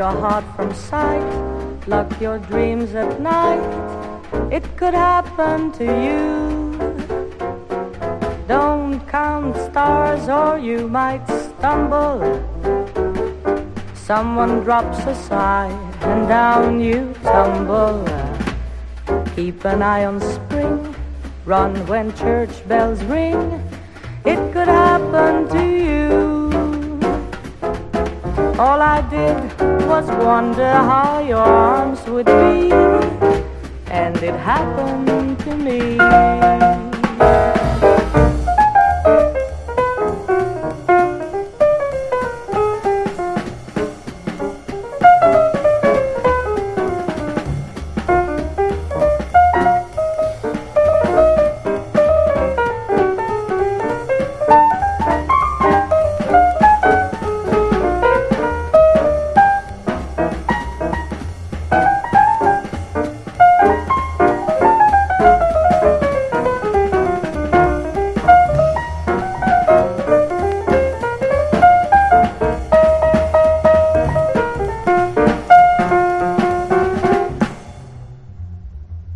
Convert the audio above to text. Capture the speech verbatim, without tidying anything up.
your heart from sight, lock your dreams at night. It could happen to you. Don't count stars or you might stumble. Someone drops a sigh and down you tumble. Keep an eye on spring, run when church bells ring. It could happen to you. All I did was wonder how your arms would be, and it happened to me.